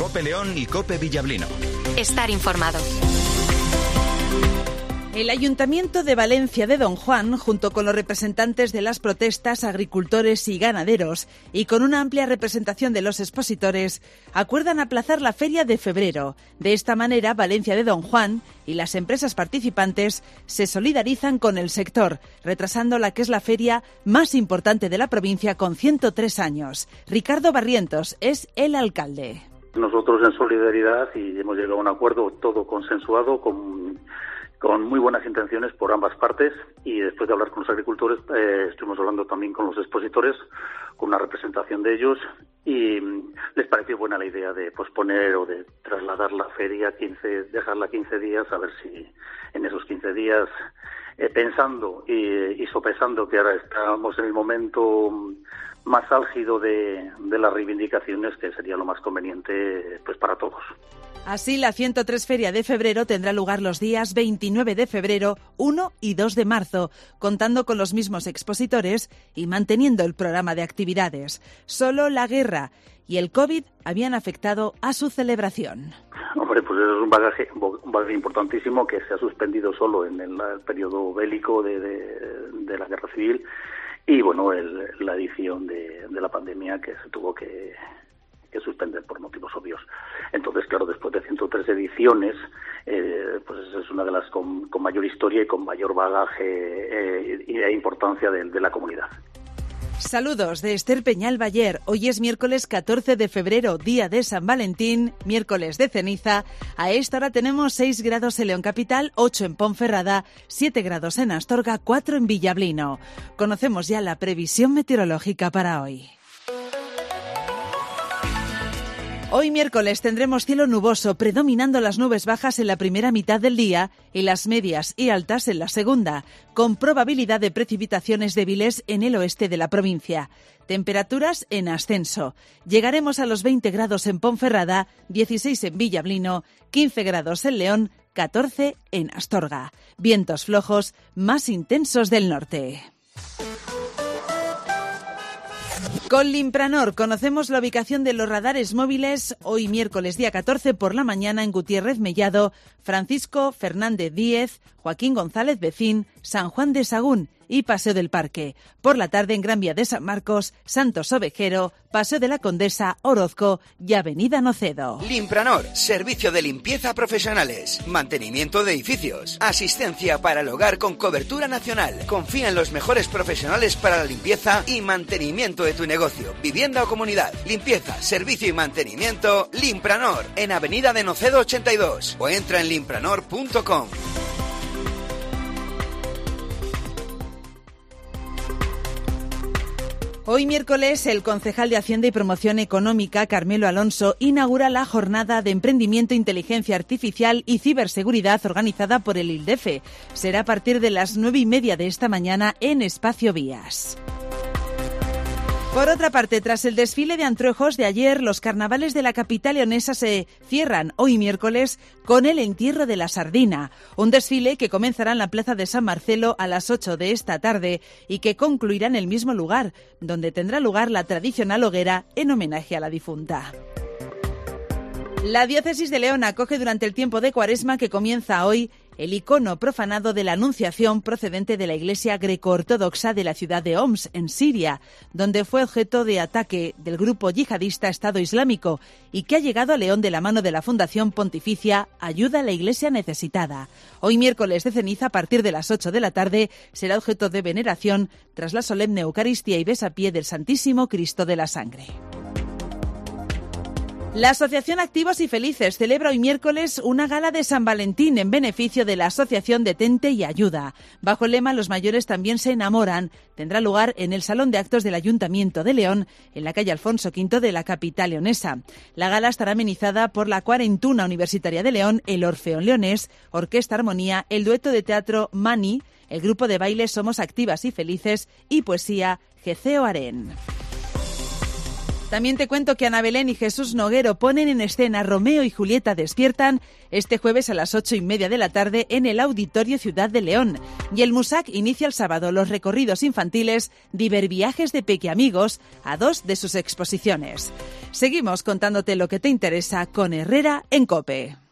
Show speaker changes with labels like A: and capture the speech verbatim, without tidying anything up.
A: COPE León y COPE Villablino.
B: Estar informado.
C: El Ayuntamiento de Valencia de Don Juan, junto con los representantes de las protestas, agricultores y ganaderos, y con una amplia representación de los expositores, acuerdan aplazar la feria de febrero. De esta manera, Valencia de Don Juan y las empresas participantes se solidarizan con el sector, retrasando la que es la feria más importante de la provincia con ciento tres años. Ricardo Barrientos es el alcalde.
D: Nosotros en solidaridad y hemos llegado a un acuerdo todo consensuado con... con muy buenas intenciones por ambas partes, y después de hablar con los agricultores eh, estuvimos hablando también con los expositores, con una representación de ellos, y mm, les pareció buena la idea de posponer o de trasladar la feria, quince, dejarla quince días, a ver si en esos quince días, eh, pensando y, y sopesando que ahora estamos en el momento más álgido de, de las reivindicaciones, que sería lo más conveniente pues para todos.
C: Así, la ciento tres Feria de Febrero tendrá lugar los días veintinueve de febrero, uno y dos de marzo, contando con los mismos expositores y manteniendo el programa de actividades. Solo la guerra y el COVID habían afectado a su celebración.
D: Hombre, pues eso es un bagaje, un bagaje importantísimo que se ha suspendido solo en el, el periodo bélico de, de, de la guerra civil, y bueno, el, la edición de, de la pandemia que se tuvo que... que suspenden por motivos obvios. Entonces, claro, después de ciento tres ediciones, eh, pues es una de las con, con mayor historia y con mayor bagaje eh, e importancia de, de la comunidad.
C: Saludos de Esther Peñal Bayer. Hoy es miércoles catorce de febrero, día de San Valentín, miércoles de ceniza. A esta hora tenemos seis grados en León Capital, ocho en Ponferrada, siete grados en Astorga, cuatro en Villablino. Conocemos ya la previsión meteorológica para hoy. Hoy miércoles tendremos cielo nuboso, predominando las nubes bajas en la primera mitad del día y las medias y altas en la segunda, con probabilidad de precipitaciones débiles en el oeste de la provincia. Temperaturas en ascenso. Llegaremos a los veinte grados en Ponferrada, dieciséis en Villablino, quince grados en León, catorce en Astorga. Vientos flojos más intensos del norte. Con Limpranor conocemos la ubicación de los radares móviles hoy miércoles día catorce por la mañana en Gutiérrez Mellado, Francisco Fernández Díez, Joaquín González Becín, San Juan de Sagún y Paseo del Parque. Por la tarde en Gran Vía de San Marcos, Santos Ovejero, Paseo de la Condesa, Orozco y Avenida Nocedo.
E: Limpranor, servicio de limpieza profesionales, mantenimiento de edificios, asistencia para el hogar con cobertura nacional. Confía en los mejores profesionales para la limpieza y mantenimiento de tu negocio, vivienda o comunidad. Limpieza, servicio y mantenimiento, Limpranor, en Avenida de Nocedo ochenta y dos, o entra en limpranor punto com.
C: Hoy miércoles, el concejal de Hacienda y Promoción Económica, Carmelo Alonso, inaugura la jornada de Emprendimiento, Inteligencia Artificial y Ciberseguridad organizada por el ILDEFE. Será a partir de las nueve y media de esta mañana en Espacio Vías. Por otra parte, tras el desfile de Antruejos de ayer, los carnavales de la capital leonesa se cierran hoy miércoles con el entierro de la sardina, un desfile que comenzará en la plaza de San Marcelo a las ocho de esta tarde y que concluirá en el mismo lugar, donde tendrá lugar la tradicional hoguera en homenaje a la difunta. La diócesis de León acoge durante el tiempo de Cuaresma que comienza hoy el icono profanado de la Anunciación procedente de la Iglesia greco-ortodoxa de la ciudad de Homs, en Siria, donde fue objeto de ataque del grupo yihadista Estado Islámico y que ha llegado a León de la mano de la Fundación Pontificia Ayuda a la Iglesia Necesitada. Hoy miércoles de ceniza, a partir de las ocho de la tarde, será objeto de veneración tras la solemne Eucaristía y besapié del Santísimo Cristo de la Sangre. La Asociación Activos y Felices celebra hoy miércoles una gala de San Valentín en beneficio de la Asociación Detente y Ayuda. Bajo el lema Los mayores también se enamoran, tendrá lugar en el Salón de Actos del Ayuntamiento de León, en la calle Alfonso quinto de la capital leonesa. La gala estará amenizada por la Cuarentuna Universitaria de León, el Orfeón Leonés, Orquesta Armonía, el dueto de teatro Mani, el grupo de baile Somos Activas y Felices y poesía Geceo Aren. También te cuento que Ana Belén y Jesús Noguero ponen en escena Romeo y Julieta despiertan este jueves a las ocho y media de la tarde en el Auditorio Ciudad de León. Y el MUSAC inicia el sábado los recorridos infantiles Diverviajes de Pequeamigos a dos de sus exposiciones. Seguimos contándote lo que te interesa con Herrera en COPE.